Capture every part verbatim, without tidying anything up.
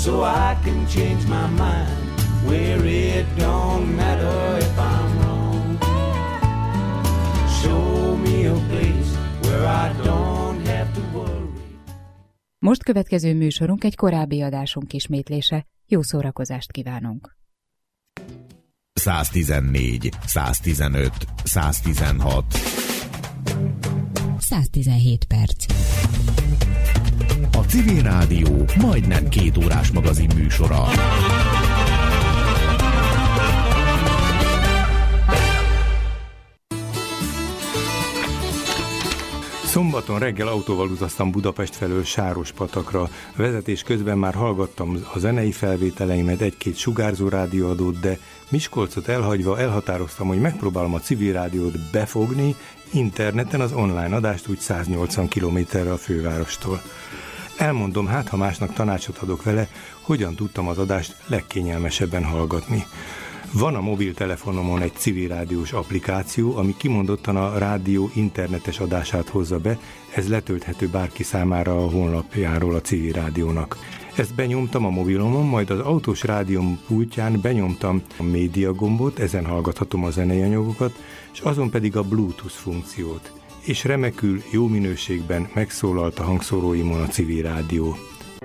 so I can change my mind where it don't matter if I'm wrong. Show me a place where I don't have to worry. Most következő műsorunk egy korábbi adásunk ismétlése. Jó szórakozást kívánunk! száztizennégy, száztizenöt, száztizenhat száztizenhét perc. A Civil Rádió majdnem két órás magazin műsora. Szombaton reggel autóval utaztam Budapest felől Sárospatakra. Vezetés közben már hallgattam a zenei felvételeimet, egy-két sugárzó rádióadót, de Miskolcot elhagyva elhatároztam, hogy megpróbálom a Civil Rádiót befogni interneten az online adást, úgy száznyolcvan kilométerre a fővárostól. Elmondom, hát ha másnak tanácsot adok vele, hogyan tudtam az adást legkényelmesebben hallgatni. Van a mobiltelefonomon egy civil rádiós applikáció, ami kimondottan a rádió internetes adását hozza be, ez letölthető bárki számára a honlapjáról a Civil Rádiónak. Ezt benyomtam a mobilomon, majd az autós rádióm pultján benyomtam a média gombot, ezen hallgathatom a zenei anyagokat, és azon pedig a Bluetooth funkciót. És remekül, jó minőségben megszólalt a hangszóróimon a Civil Rádió.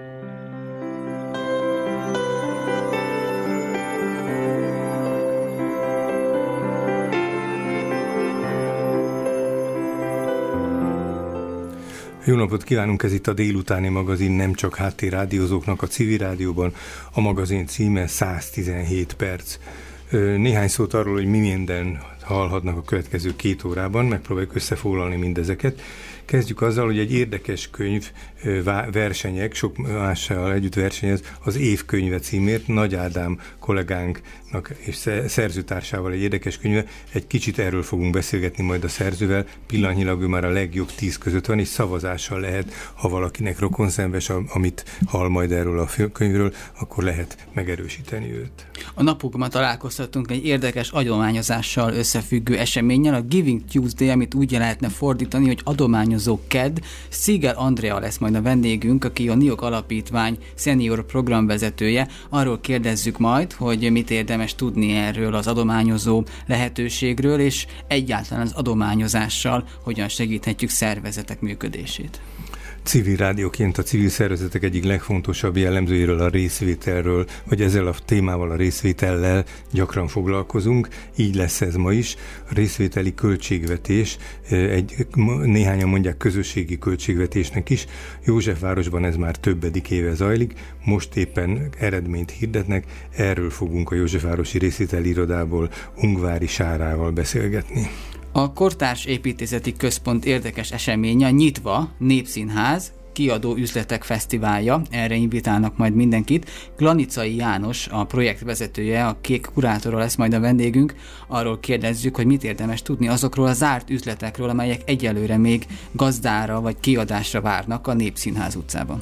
Jó napot kívánunk, ez itt a délutáni magazin, nem csak háttérrádiózóknak a Civil Rádióban. A magazin címe száztizenhét perc. Néhány szót arról, hogy mi minden hallhatnak a következő két órában, megpróbáljuk összefoglalni mindezeket. Kezdjük azzal, hogy egy érdekes könyv versenyek, sok mással együtt versenyez, az évkönyve címért, Nagy Ádám kollégánknak és szerzőtársával egy érdekes könyve. Egy kicsit erről fogunk beszélgetni majd a szerzővel, pillanatnyilag ő már a legjobb tíz között van, és szavazással lehet, ha valakinek rokonszenves, amit hall majd erről a könyvről, akkor lehet megerősíteni őt. A napokban találkoztatunk egy érdekes adományozással összefüggő eseménnyel, a Giving Tuesday, amit úgy lehetne fordítani, hogy adományozó kedd. Szigel Andrea lesz majd a vendégünk, aki a NIOK Alapítvány senior programvezetője. Arról kérdezzük majd, hogy mit érdemes tudni erről az adományozó lehetőségről, és egyáltalán az adományozással hogyan segíthetjük szervezetek működését. Civil rádióként a civil szervezetek egyik legfontosabb jellemzőjéről, a részvételről, vagy ezzel a témával, a részvétellel gyakran foglalkozunk, így lesz ez ma is. A részvételi költségvetés, egy, néhányan mondják közösségi költségvetésnek is, Józsefvárosban ez már többedik éve zajlik, most éppen eredményt hirdetnek, erről fogunk a Józsefvárosi Részvételi Irodából Ungvári Sárával beszélgetni. A Kortárs Építészeti Központ érdekes eseménye, Nyitva, Népszínház, kiadó üzletek fesztiválja, erre invitálnak majd mindenkit. Glanicai János, a projektvezetője, a Kék kurátora lesz majd a vendégünk. Arról kérdezzük, hogy mit érdemes tudni azokról a zárt üzletekről, amelyek egyelőre még gazdára vagy kiadásra várnak a Népszínház utcában.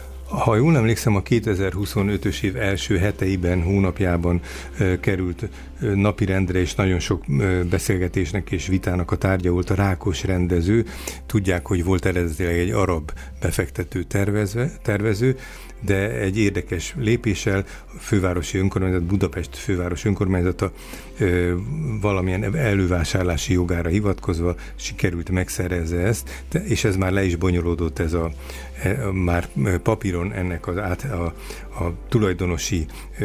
Ha jól emlékszem, a kétezer-huszonötös év első heteiben, hónapjában e, került e, napirendre, és nagyon sok e, beszélgetésnek és vitának a tárgya volt a Rákos rendező. Tudják, hogy volt eredetileg egy arab befektető tervezve, tervező, de egy érdekes lépéssel a fővárosi önkormányzat, Budapest főváros önkormányzata e, valamilyen elővásárlási jogára hivatkozva sikerült megszerezze ezt, de, és ez már le is bonyolódott, ez a e, már papíron ennek az át, a, a tulajdonosi e,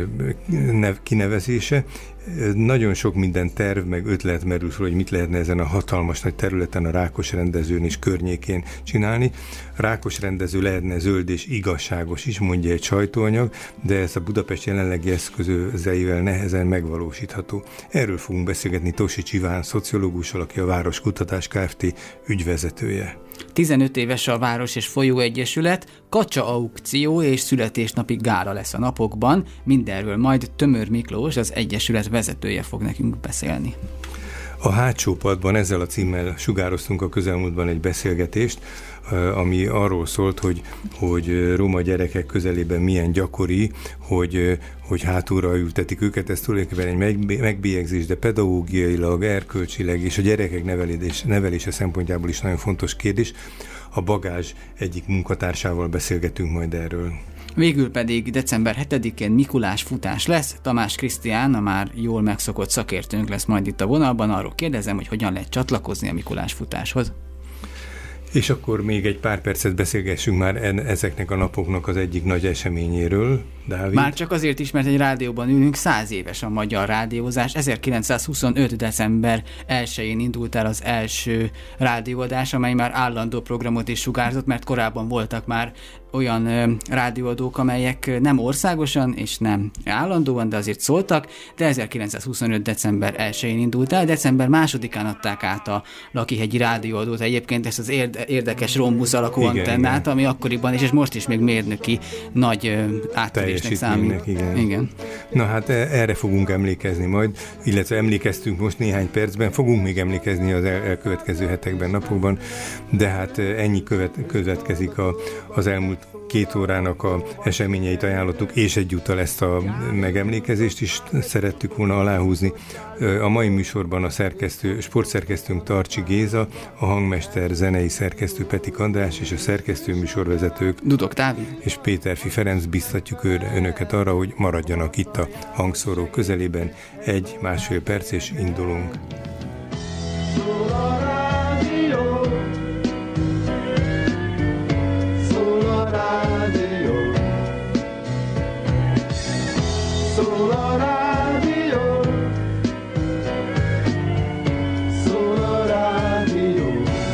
nev, kinevezése. Nagyon sok minden terv, meg ötlet merül fel, hogy mit lehetne ezen a hatalmas nagy területen, a Rákos rendezőn és környékén csinálni. Rákos rendező lehetne zöld és igazságos is, mondja egy sajtóanyag, de ez a Budapest jelenlegi eszközeivel nehezen megvalósítható. Erről fogunk beszélgetni Tosics Iván szociológussal, aki a Városkutatás Kft. Ügyvezetője. tizenöt éves a Város és Folyó Egyesület, kacsa aukció és születésnapi gála lesz a napokban. Mindenről majd Tömör Miklós, az Egyesület vezetője fog nekünk beszélni. A hátsó padban ezzel a címmel sugároztunk a közelmúltban egy beszélgetést, ami arról szólt, hogy, hogy roma gyerekek közelében milyen gyakori, hogy, hogy hátulra ültetik őket. Ez tulajdonképpen egy megbélyegzés, de pedagógiailag, erkölcsileg és a gyerekek nevelés, nevelése szempontjából is nagyon fontos kérdés. A Bagázs egyik munkatársával beszélgetünk majd erről. Végül pedig december hetedikén Mikulás futás lesz. Tamás Krisztián, a már jól megszokott szakértőnk lesz majd itt a vonalban. Arról kérdezem, hogy hogyan lehet csatlakozni a Mikulás futáshoz. És akkor még egy pár percet beszélgessünk már en, ezeknek a napoknak az egyik nagy eseményéről, Dávid. Már csak azért is, mert egy rádióban ülünk, száz éves a magyar rádiózás. ezerkilencszázhuszonöt. december elsején indult el az első rádióadás, amely már állandó programot is sugárzott, mert korábban voltak már olyan ö, rádióadók, amelyek nem országosan és nem állandóan, de azért szóltak, de ezerkilencszázhuszonöt. december elsején indult el, december másodikán adták át a Lakihegyi rádióadót, egyébként ezt az érde, érdekes rombusz alakú igen, antennát, igen. ami akkoriban is, és most is még mérnöki nagy ö, áttörésnek számít. Igen. igen. Na hát erre fogunk emlékezni majd, illetve emlékeztünk most néhány percben, fogunk még emlékezni az el, elkövetkező hetekben, napokban, de hát ennyi követ, következik a, az elmúlt két órának a eseményeit ajánlottuk, és egyúttal ezt a megemlékezést is szerettük volna aláhúzni. A mai műsorban a szerkesztő, sportszerkesztőnk Tarcsi Géza, a hangmester, zenei szerkesztő Petik András és a szerkesztő műsorvezetők Dudok Dávid és Péterfi Ferenc. Biztatjuk önöket arra, hogy maradjanak itt a hangszóró közelében. Egy másfél perc és indulunk. Szól a rádió, szól a rádió.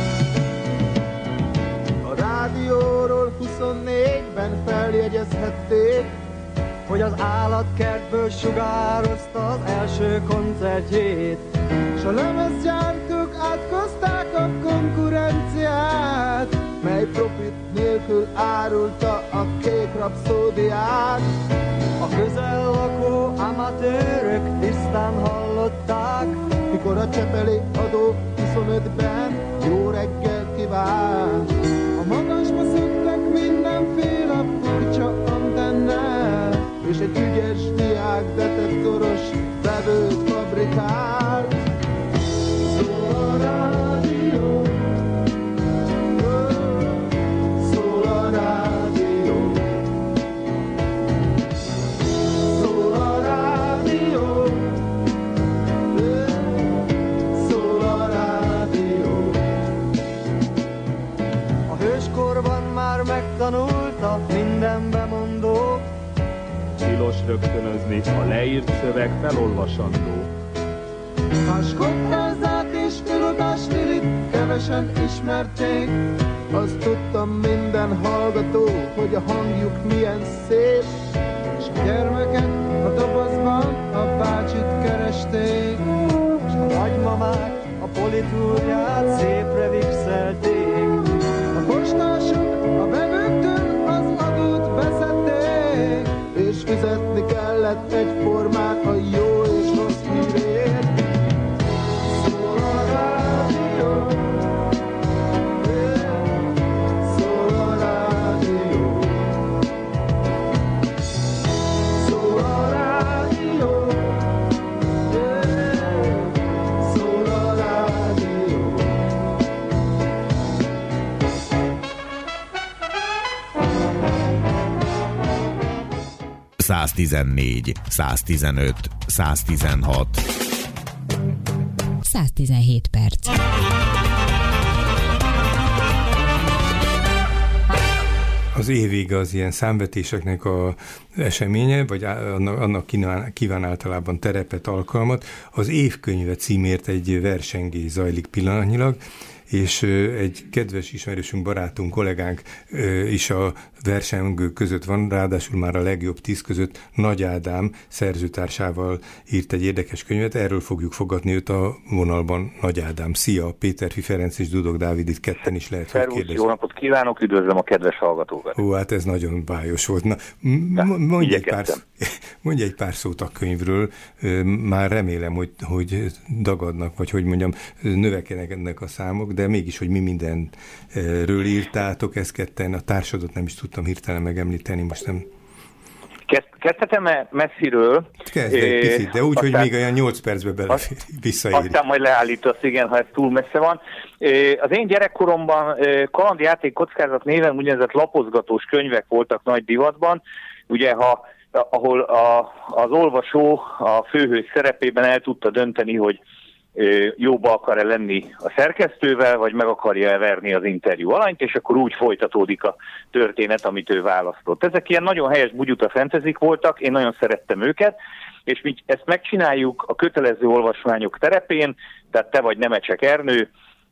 A rádióról huszonnégyben feljegyezhették, hogy az állatkertből sugározta az első koncertjét, s a lemezgyártók átkozták a konkurenciát, mely profit nélkül árulta a kék rapszódiát. A közel lakó amatőrök tisztán hallották, mikor a Csepeli adó huszonötben jó reggel kíván. A magasba szöktek mindenféle furcsa antennel, és egy ügyes diák detektoros vevőt fabrikált. Szól a rádió, szól a rádió, szól a rádió, szól a rádió. A hőskorban már megtanulta minden bemondó, tilos rögtönözni, a leírt szöveg felolvasandó. Máskottházát és Irodás Lilit kevesen ismerték, azt tudtam minden hallgató, hogy a hangjuk milyen szép, és a gyermeket a dobozban a bácsit keresték, és a nagymamák a politúrját szépre vixelték. A postások a vevőktől az adót beszedték, és fizetni kellett egyformán a jó és rossz hírért. Szól a rádió, szól a rádió, szól a rádió, szól a rádió. száztizennégy, száztizenöt, száztizenhat. száztizenhét perc. Az évvége az ilyen számvetéseknek a eseménye, vagy annak kíván általában terepet, alkalmat. Az évkönyve címért egy versengés zajlik pillanatnyilag, és egy kedves ismerősünk, barátunk, kollégánk is a versengők között van, ráadásul már a legjobb tíz között. Nagy Ádám szerzőtársával írt egy érdekes könyvet, erről fogjuk fogadni őt a vonalban. Nagy Ádám, szia! Péterfi Ferenc és Dudok Dávid itt ketten is lehet, Szervusz, hogy kérdezni. Jó napot kívánok, üdvözlöm a kedves hallgatókat! Ó, hát ez nagyon bájos volt. Na, m- mondj, egy pár, mondj egy pár szót a könyvről, már remélem, hogy, hogy dagadnak, vagy hogy mondjam, növekednek ennek a számok, de mégis, hogy mi mindenről írtátok ezt ketten, a társadot nem is tudtam hirtelen megemlíteni, most nem... Kezdhetem-e messziről? Kezd egy picit, de úgy, aztán, hogy még olyan nyolc percbe bele visszaéri. Aztán majd leállítasz, igen, ha ez túl messze van. Az én gyerekkoromban kalandjáték kockázat néven úgynevezett lapozgatós könyvek voltak nagy divatban. Ugye, ha, ahol a, az olvasó a főhős szerepében el tudta dönteni, hogy jóba akar-e lenni a szerkesztővel, vagy meg akarja verni az interjú alanyt, és akkor úgy folytatódik a történet, amit ő választott. Ezek ilyen nagyon helyes bugyuta fantasy voltak, én nagyon szerettem őket, és mi ezt megcsináljuk a kötelező olvasmányok terepén, tehát te vagy Nemecsek Ernő,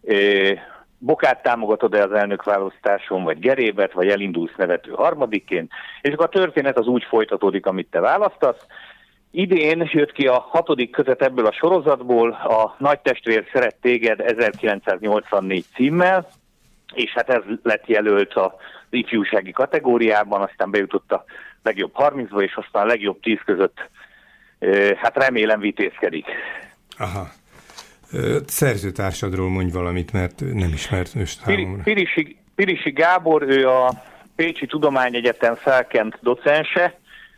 Bokát támogatod-e az elnökválasztáson, vagy Gerébet, vagy elindulsz nevető harmadikként, és akkor a történet az úgy folytatódik, amit te választasz. Idén jött ki a hatodik kötet ebből a sorozatból, a Nagy testvér szeret téged ezerkilencszáznyolcvannégy címmel, és hát ez lett jelölt az ifjúsági kategóriában, aztán bejutott a legjobb harmincba, és aztán a legjobb tíz között, hát remélem vitézkedik. Aha. Szerzőtársadról mondj valamit, mert nem ismert most számomra. Pirisi, Pirisi Gábor, ő a Pécsi Tudományegyetem felkent docense,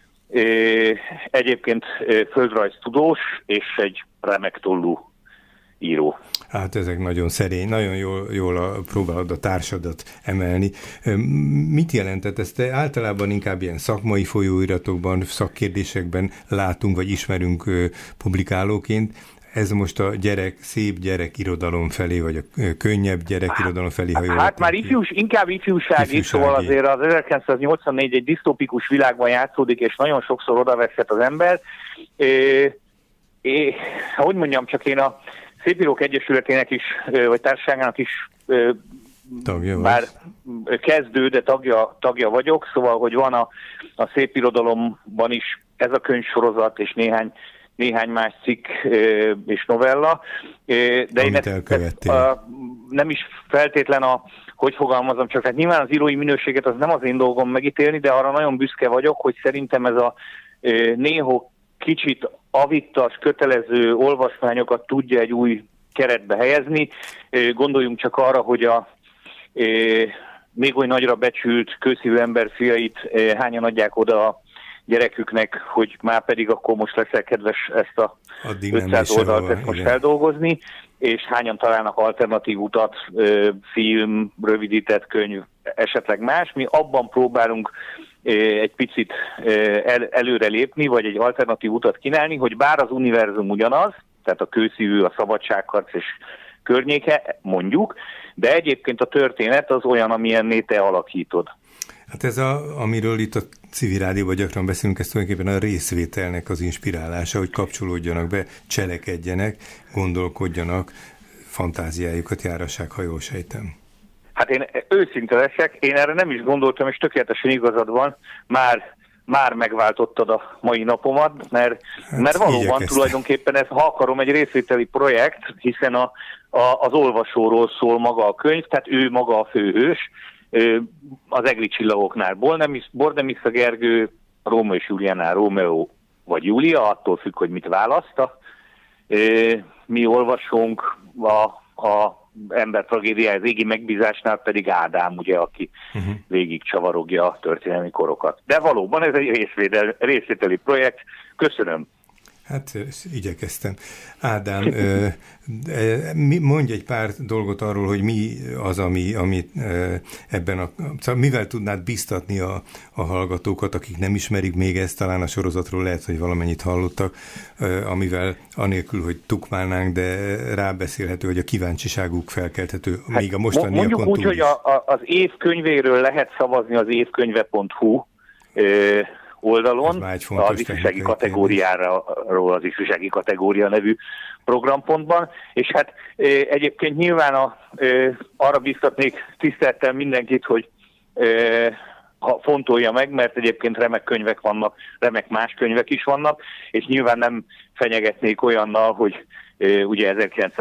egyébként földrajztudós, és egy remek tollú író. Hát ezek nagyon szerény, nagyon jól, jól a, próbálod a társadat emelni. Mit jelentett ezt? Te általában inkább ilyen szakmai folyóiratokban, szakkérdésekben látunk, vagy ismerünk publikálóként. Ez most a gyerek, szép gyerekirodalom felé, vagy a könnyebb gyerekirodalom felé, ha jól Hát már ifjús, inkább ifjúsági, ifjúsági, szóval azért az ezerkilencszáznyolcvannégy egy disztópikus világban játszódik, és nagyon sokszor odaveszhet az ember. É, é, hogy mondjam, csak én a Szépírók Egyesületének is, vagy társaságának is tagja bár vagy. kezdő, de tagja, tagja vagyok, szóval, hogy van a, a szépirodalomban is ez a könyvsorozat, és néhány néhány más cikk és novella, de én ezt, a, nem is feltétlen a, hogy fogalmazom, csak hát nyilván az írói minőséget az nem az én dolgom megítélni, de arra nagyon büszke vagyok, hogy szerintem ez a néha kicsit avittas, kötelező olvasmányokat tudja egy új keretbe helyezni. Gondoljunk csak arra, hogy a még oly nagyra becsült kőszívű ember fiait hányan adják oda a gyereküknek, hogy már pedig akkor most leszel kedves ezt a addig ötszáz oldalt ezt most feldolgozni, és hányan találnak alternatív utat, film, rövidített könyv, esetleg más. Mi abban próbálunk egy picit el, előre lépni, vagy egy alternatív utat kínálni, hogy bár az univerzum ugyanaz, tehát a kőszívű, a szabadságharc és környéke, mondjuk, de egyébként a történet az olyan, amilyenné te alakítod. Hát ez, a, amiről itt a civil rádióban gyakran beszélünk, ez tulajdonképpen a részvételnek az inspirálása, hogy kapcsolódjanak be, cselekedjenek, gondolkodjanak, fantáziájukat járassák, ha jól sejtem. Hát én őszinte leszek, én erre nem is gondoltam, és tökéletesen igazad van, már, már megváltottad a mai napomat, mert, hát mert valóban igyekeztem. Tulajdonképpen ez, ha akarom, egy részvételi projekt, hiszen a, a, az olvasóról szól maga a könyv, tehát ő maga a főhős, az Egri csillagoknál Bornemisza Gergő, Rómeó és Júliánál Rómeó vagy Júlia, attól függ, hogy mit választ. Mi olvasunk a, a ember tragédiája, az égi megbízásnál pedig Ádám, ugye, aki uh-huh. végig csavarogja a történelmi korokat. De valóban ez egy részvételi projekt. Köszönöm. Hát igyekeztem. Ádám, mondj egy pár dolgot arról, hogy mi az, ami, ami ebben a... Szóval mivel tudnád biztatni a, a hallgatókat, akik nem ismerik még ezt, talán a sorozatról lehet, hogy valamennyit hallottak, amivel anélkül, hogy tukmálnánk, de rábeszélhető, hogy a kíváncsiságuk felkelthető, hát még a mostaniakon túl. Mondjuk úgy, hogy a, a, az év könyvéről lehet szavazni az évkönyve pont hu oldalon, az ifjúsági kategóriáról, az ifjúsági kategória nevű programpontban, és hát e, egyébként nyilván a, e, arra biztatnék tisztelettel mindenkit, hogy e, ha fontolja meg, mert egyébként remek könyvek vannak, remek más könyvek is vannak, és nyilván nem fenyegetnék olyannal, hogy e, ugye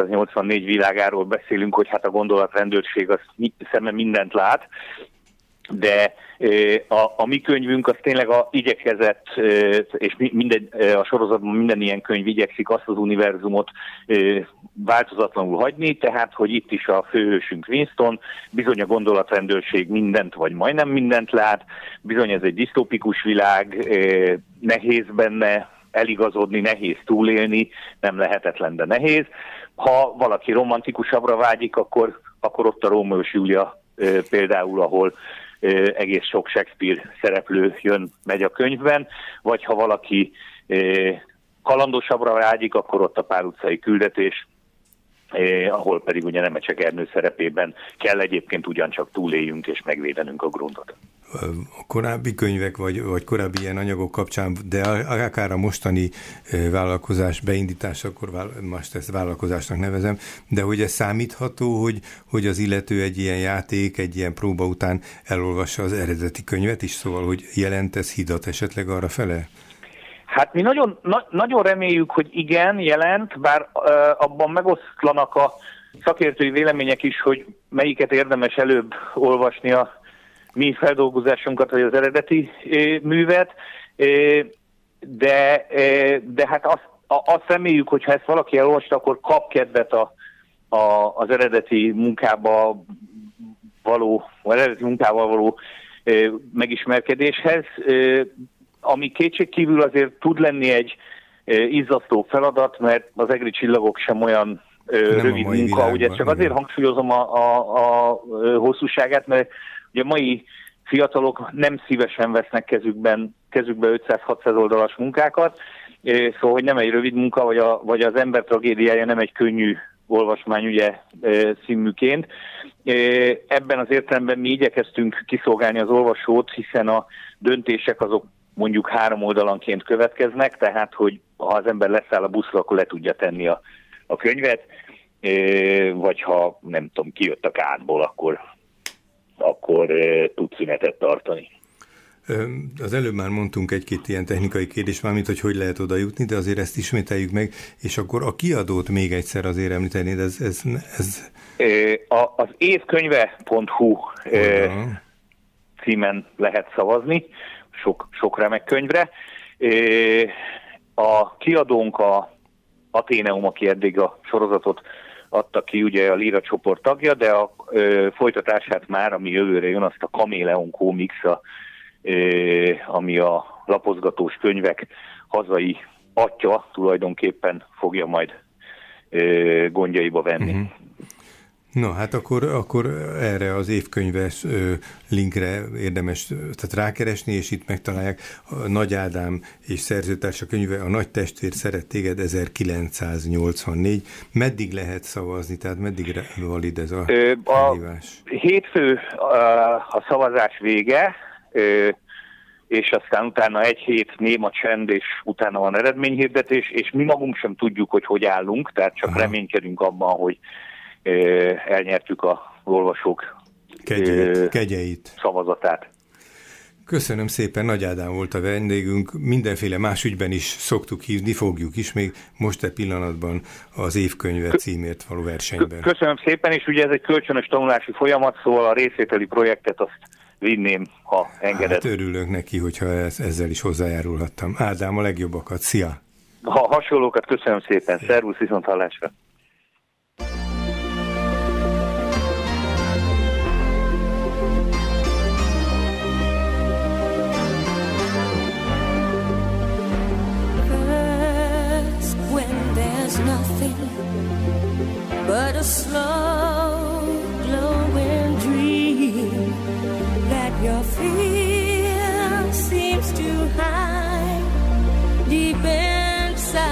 ezerkilencszáznyolcvannégy világáról beszélünk, hogy hát a gondolatrendőrség az szeme mindent lát, de a, a mi könyvünk az tényleg a igyekezett, és minden, a sorozatban minden ilyen könyv igyekszik azt az univerzumot változatlanul hagyni, tehát, hogy itt is a főhősünk Winston, bizony a gondolatrendőrség mindent, vagy majdnem mindent lát, bizony ez egy disztópikus világ, nehéz benne eligazodni, nehéz túlélni, nem lehetetlen, de nehéz. Ha valaki romantikusabbra vágyik, akkor, akkor ott a Rómeó és Júlia például, ahol egész sok Shakespeare szereplő jön, megy a könyvben, vagy ha valaki kalandosabbra vágyik, akkor ott a Pál utcai küldetés, ahol pedig ugye Nemecsek Ernő szerepében kell egyébként ugyancsak túléljünk és megvédenünk a Grundot. A korábbi könyvek, vagy, vagy korábbi ilyen anyagok kapcsán, de akár a mostani vállalkozás beindításakor, most ezt vállalkozásnak nevezem, de hogy ez számítható, hogy, hogy az illető egy ilyen játék, egy ilyen próba után elolvassa az eredeti könyvet is, szóval, hogy jelent ez hidat esetleg arra fele? Hát mi nagyon, na, nagyon reméljük, hogy igen, jelent, bár uh, abban megoszlanak a szakértői vélemények is, hogy melyiket érdemes előbb olvasni, a mi feldolgozásunkat, vagy az eredeti uh, művet, uh, de, uh, de hát azt, azt reméljük, hogy ha ezt valaki elolvasta, akkor kap kedvet a, a, az eredeti munkába való, az eredeti munkával való uh, megismerkedéshez. Uh, ami kétségkívül azért tud lenni egy e, izzasztó feladat, mert az egri csillagok sem olyan e, rövid munka, világban, ugye csak igen. Azért hangsúlyozom a, a, a hosszúságát, mert ugye a mai fiatalok nem szívesen vesznek kezükben, kezükbe ötszáz-hatszáz oldalas munkákat, e, szóval hogy nem egy rövid munka, vagy, a, vagy az ember tragédiája nem egy könnyű olvasmány, ugye e, címűként. E, ebben az értelemben mi igyekeztünk kiszolgálni az olvasót, hiszen a döntések azok mondjuk három oldalanként következnek, tehát, hogy ha az ember leszáll a buszra, akkor le tudja tenni a, a könyvet, vagy ha, nem tudom, kijött a kádból, akkor, akkor tud szünetet tartani. Az előbb már mondtunk egy-két ilyen technikai kérdés, mármint, hogy hogy lehet oda jutni, de azért ezt ismételjük meg, és akkor a kiadót még egyszer azért említenéd, ez... ez, ez... A, az évkönyve pont hu címen lehet szavazni, Sok, sok remek könyvre. A kiadónk a Atheneum, aki eddig a sorozatot adta ki, ugye a Líra csoport tagja, de a ö, folytatását már, ami jövőre jön, azt a Kameleon Comics, a, ö, ami a lapozgatós könyvek hazai atya tulajdonképpen fogja majd ö, gondjaiba venni. Uh-huh. No, hát akkor, akkor erre az évkönyves ö, linkre érdemes tehát rákeresni, és itt megtalálják a Nagy Ádám és szerzőtársa könyve, A nagy testvér szeret téged ezerkilencszáznyolcvannégy. Meddig lehet szavazni, tehát meddig valid ez a felhívás? Hétfő a szavazás vége, és aztán utána egy hét néma csend, és utána van eredményhirdetés, és mi magunk sem tudjuk, hogy hogy állunk, tehát csak Aha. reménykedünk abban, hogy elnyertük a olvasók Kegyeit, kegyeit. szavazatát. Köszönöm szépen, Nagy Ádám volt a vendégünk, mindenféle más ügyben is szoktuk hívni, fogjuk is még most egy pillanatban az évkönyve címért való versenyben. Köszönöm szépen, és ugye ez egy kölcsönös tanulási folyamat, szóval a részvételi projektet azt vinném, ha engedett. Hát örülök neki, hogyha ezzel is hozzájárulhattam. Ádám, a legjobbakat, szia! Ha hasonlókat köszönöm szépen, szervusz, viszont hallásra! But a slow glowing dream that your fear seems to hide deep inside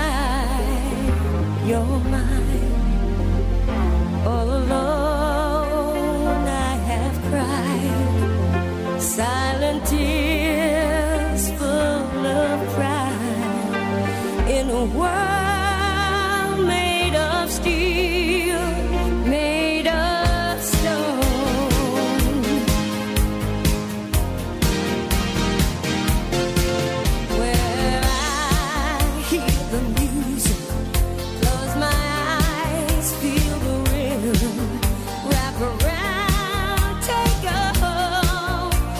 your mind. All alone I have cried silent tears full of pride in a world made of steel, made of stone. Where I hear the music, close my eyes, feel the rhythm, wrap around, take a hold,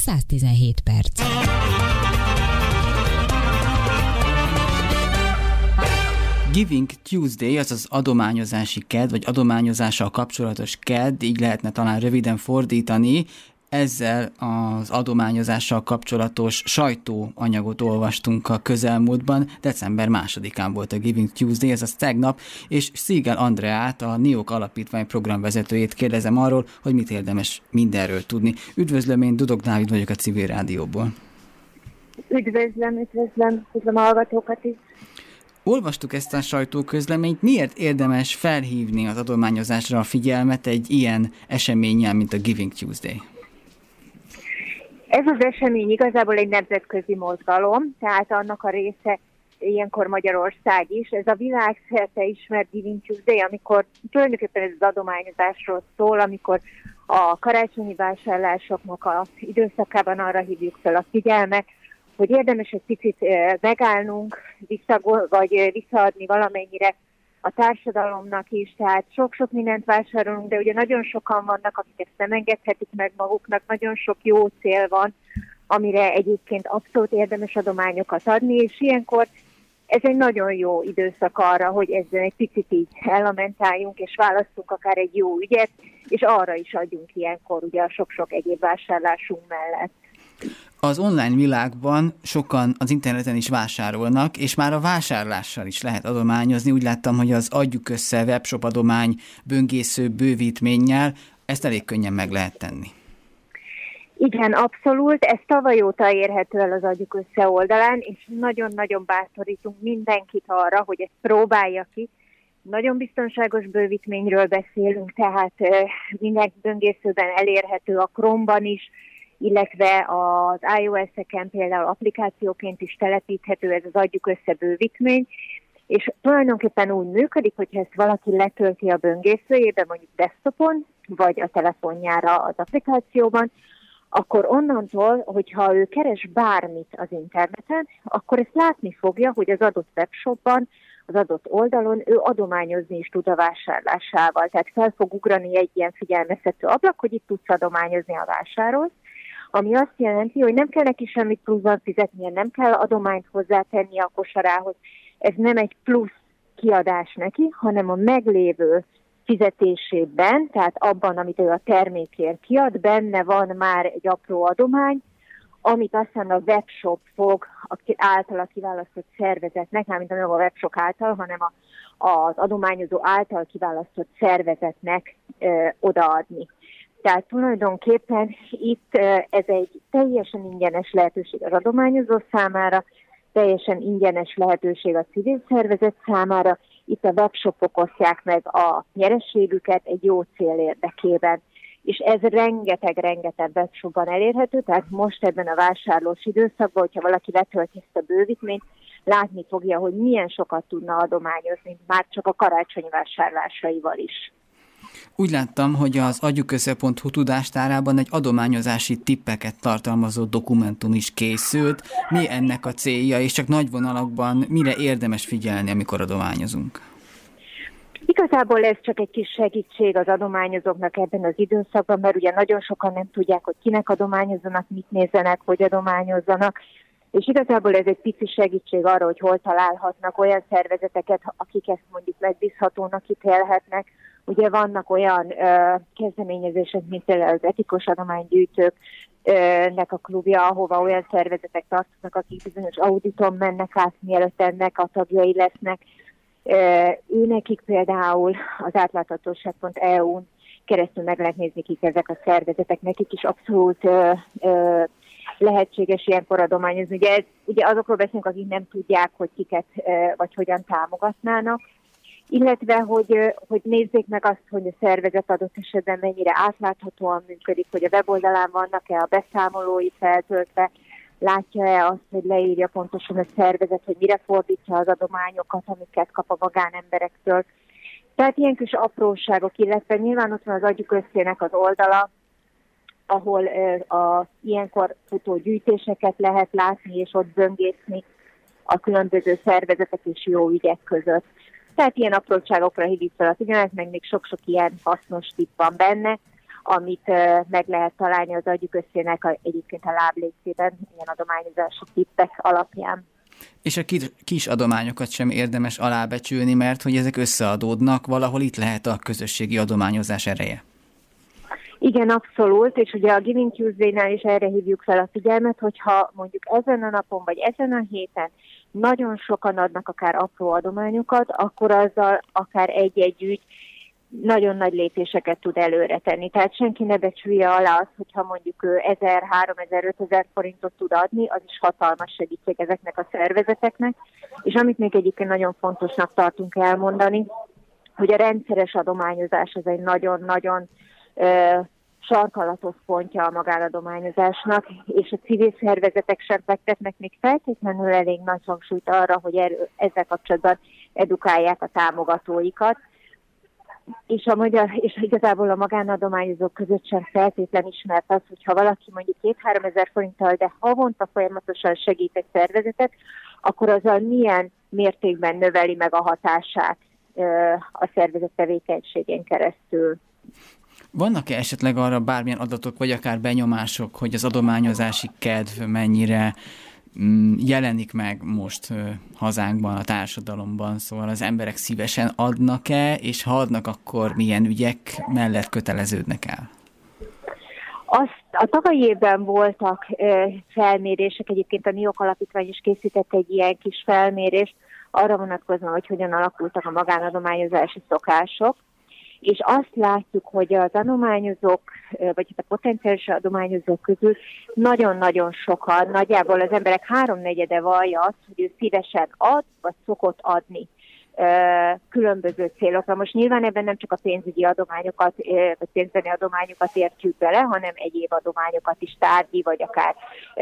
száz tizenhét perc. Giving Tuesday, az az adományozási kedd, vagy adományozással kapcsolatos kedd, így lehetne talán röviden fordítani. Ezzel az adományozással kapcsolatos sajtóanyagot olvastunk a közelmúltban. december másodikán volt a Giving Tuesday, ez az tegnap, és Siegel Andreát, a NIOK Alapítvány programvezetőjét kérdezem arról, hogy mit érdemes mindenről tudni. Üdvözlöm, én Dudok Dávid vagyok a Civil Rádióból. Üdvözlöm, üdvözlöm, üdvözlöm a hallgatókat is. Olvastuk ezt a sajtóközleményt, miért érdemes felhívni az adományozásra a figyelmet egy ilyen eseménnyel, mint a Giving Tuesday? Ez az esemény igazából egy nemzetközi mozgalom, tehát annak a része ilyenkor Magyarország is. Ez a világszerte ismert Giving Tuesday, amikor tulajdonképpen ez az adományozásról szól, amikor a karácsonyi vásárlásoknak az időszakában arra hívjuk fel a figyelmet, hogy érdemes egy picit megállnunk, vissza, vagy visszaadni valamennyire a társadalomnak is, tehát sok-sok mindent vásárolunk, de ugye nagyon sokan vannak, akik ezt nem engedhetik meg maguknak, nagyon sok jó cél van, amire egyébként abszolút érdemes adományokat adni, és ilyenkor ez egy nagyon jó időszak arra, hogy ezzel egy picit így ellamentáljunk, és választunk akár egy jó ügyet, és arra is adjunk ilyenkor ugye a sok-sok egyéb vásárlásunk mellett. Az online világban sokan az interneten is vásárolnak, és már a vásárlással is lehet adományozni. Úgy láttam, hogy az Adjuk Össze webshop adomány böngésző bővítménnyel ezt elég könnyen meg lehet tenni. Igen, abszolút. Ez tavaly óta érhető el az Adjuk Össze oldalán, és nagyon-nagyon bátorítunk mindenkit arra, hogy ezt próbálja ki. Nagyon biztonságos bővítményről beszélünk, tehát minden böngészőben elérhető, a Chrome-ban is, illetve az iOS-eken például applikációként is telepíthető ez az Adjuk Össze bővítmény, és tulajdonképpen úgy működik, hogyha ezt valaki letölti a böngészőjébe, mondjuk desktopon, vagy a telefonjára az applikációban, akkor onnantól, hogyha ő keres bármit az interneten, akkor ezt látni fogja, hogy az adott webshopban, az adott oldalon ő adományozni is tud a vásárlásával. Tehát fel fog ugrani egy ilyen figyelmeztető ablak, hogy itt tudsz adományozni a vásárolt, ami azt jelenti, hogy nem kell neki semmit pluszban fizetnie, nem kell adományt hozzátenni a kosarához. Ez nem egy plusz kiadás neki, hanem a meglévő fizetésében, tehát abban, amit ő a termékért kiad, benne van már egy apró adomány, amit aztán a webshop fog általa kiválasztott szervezetnek, nem mint a webshop által, hanem a, az adományozó által kiválasztott szervezetnek ö, odaadni. Tehát tulajdonképpen itt ez egy teljesen ingyenes lehetőség az adományozó számára, teljesen ingyenes lehetőség a civil szervezet számára. Itt a webshopok osztják meg a nyereségüket egy jó cél érdekében. És ez rengeteg-rengeteg webshopban elérhető, tehát most ebben a vásárlós időszakban, hogyha valaki letölti ezt a bővítményt, látni fogja, hogy milyen sokat tudna adományozni, már csak a karácsonyi vásárlásaival is. Úgy láttam, hogy az adjukösze pont hu tudástárában egy adományozási tippeket tartalmazó dokumentum is készült. Mi ennek a célja, és csak nagy vonalakban mire érdemes figyelni, amikor adományozunk? Igazából ez csak egy kis segítség az adományozóknak ebben az időszakban, mert ugye nagyon sokan nem tudják, hogy kinek adományozzanak, mit nézzenek, hogy adományozzanak, és igazából ez egy pici segítség arra, hogy hol találhatnak olyan szervezeteket, akik ezt mondjuk megbízhatónak ítélhetnek. Ugye vannak olyan ö, kezdeményezések, mint például az etikus adománygyűjtőknek a klubja, ahova olyan szervezetek tartoznak, akik bizonyos auditon mennek át, mielőtt ennek a tagjai lesznek. Ö, őnekik például az átláthatóság pont e u-n keresztül meg lehet nézni, kik ezek a szervezetek, nekik is abszolút ö, ö, lehetséges ilyenkor adományozni. Ugye, ez, ugye azokról beszélünk, akik nem tudják, hogy kiket ö, vagy hogyan támogatnának, illetve, hogy, hogy nézzék meg azt, hogy a szervezet adott esetben mennyire átláthatóan működik, hogy a weboldalán vannak-e a beszámolói feltöltve, látja-e azt, hogy leírja pontosan a szervezet, hogy mire fordítja az adományokat, amiket kap a magánemberektől. Tehát ilyen kis apróságok, illetve nyilván ott van az Adjuk Összének az oldala, ahol a, a ilyenkor futó gyűjtéseket lehet látni, és ott böngészni a különböző szervezetek és jó ügyek között. Tehát ilyen apróságokra hívjuk fel a figyelmet, meg még sok-sok ilyen hasznos tipp van benne. amit meg lehet találni az agyükösszének a, egyébként a láblécében, ilyen adományozási tippek alapján. És a kis adományokat sem érdemes alábecsülni, mert hogy ezek összeadódnak, valahol itt lehet a közösségi adományozás ereje. Igen, abszolút, és ugye a Giving Tuesday-nál is erre hívjuk fel a figyelmet, hogyha mondjuk ezen a napon, vagy ezen a héten nagyon sokan adnak akár apró adományokat, akkor azzal akár egy-egy ügy nagyon nagy lépéseket tud előre tenni. Tehát senki ne becsülje alá azt, hogyha mondjuk ő ezer, háromezer, ötezer forintot tud adni, az is hatalmas segítség ezeknek a szervezeteknek. És amit még egyébként nagyon fontosnak tartunk elmondani, hogy a rendszeres adományozás az egy nagyon-nagyon ö, sarkalatos pontja a magánadományozásnak, és a civil szervezetek sem fektetnek még feltétlenül elég nagy hangsúlyt arra, hogy erő, ezzel kapcsolatban edukálják a támogatóikat. És, a magyar, és igazából a magánadományozók között sem feltétlen ismert az, hogyha valaki mondjuk két-három ezer forinttal, de havonta folyamatosan segít egy szervezetet, akkor azzal milyen mértékben növeli meg a hatását a szervezet tevékenységén keresztül. Vannak-e esetleg arra bármilyen adatok, vagy akár benyomások, hogy az adományozási kedv mennyire jelenik meg most hazánkban, a társadalomban, szóval az emberek szívesen adnak-e, és ha adnak, akkor milyen ügyek mellett köteleződnek el? Azt, a tavalyi évben voltak ö, felmérések, egyébként a NIOK Alapítvány is készített egy ilyen kis felmérést, arra vonatkozóan, hogy hogyan alakultak a magánadományozási szokások, és azt látjuk, hogy az adományozók, vagy a potenciális adományozók közül nagyon-nagyon sokan, nagyjából az emberek háromnegyede vallja azt, hogy ő szívesen ad, vagy szokott adni különböző célokra. Most nyilván ebben nem csak a pénzügyi adományokat, vagy pénzbeni adományokat értjük bele, hanem egyéb adományokat is, tárgyi, vagy akár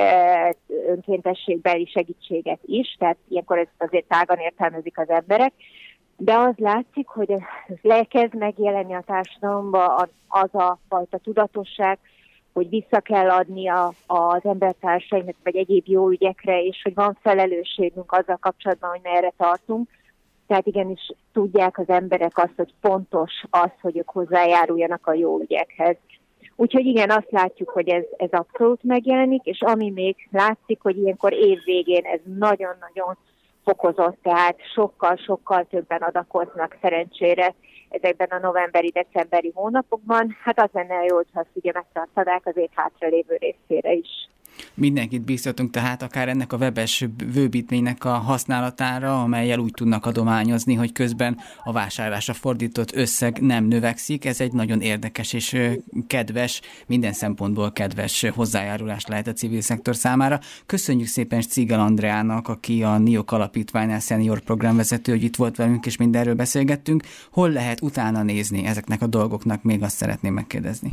önkéntességbeli segítséget is, tehát ilyenkor ezt azért tágan értelmezik az emberek. De az látszik, hogy elkezd megjelenni a társadalomban az a fajta tudatosság, hogy vissza kell adni a, az embertársainak, vagy egyéb jó ügyekre, és hogy van felelősségünk azzal kapcsolatban, hogy merre tartunk. Tehát igenis tudják az emberek azt, hogy fontos az, hogy ők hozzájáruljanak a jó ügyekhez. Úgyhogy igen, azt látjuk, hogy ez, ez abszolút megjelenik, és ami még látszik, hogy ilyenkor év végén ez nagyon-nagyon fokozott, tehát sokkal-sokkal többen adakoznak szerencsére ezekben a novemberi-decemberi hónapokban. Hát az lenne jó, hogyha azt ugye megtartanák az év hátralévő részére is. Mindenkit bíztatunk tehát akár ennek a webes bővítménynek a használatára, amellyel úgy tudnak adományozni, hogy közben a vásárlásra fordított összeg nem növekszik. Ez egy nagyon érdekes és kedves, minden szempontból kedves hozzájárulás lehet a civil szektor számára. Köszönjük szépen Szigel Andreának, aki a NIOK Alapítványnál senior programvezető, hogy itt volt velünk, és mindenről beszélgettünk. Hol lehet utána nézni ezeknek a dolgoknak? Még azt szeretném megkérdezni.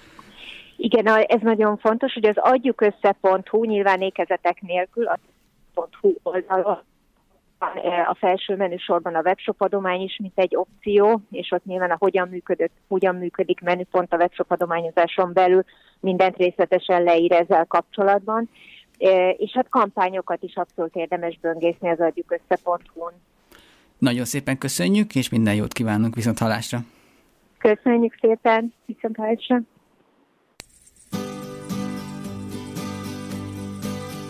Igen, ez nagyon fontos, hogy az adjukössze pont hu, nyilván ékezetek nélkül, a .hu oldalon a felső menüsorban a webshop adomány is, mint egy opció, és ott nyilván a hogyan, működött, hogyan működik menüpont a webshop adományozáson belül mindent részletesen leír ezzel kapcsolatban, és hát kampányokat is abszolút érdemes böngészni az adjukössze pont hu-n. Nagyon szépen köszönjük, és minden jót kívánunk, viszont hallásra! Köszönjük szépen, viszont hallásra!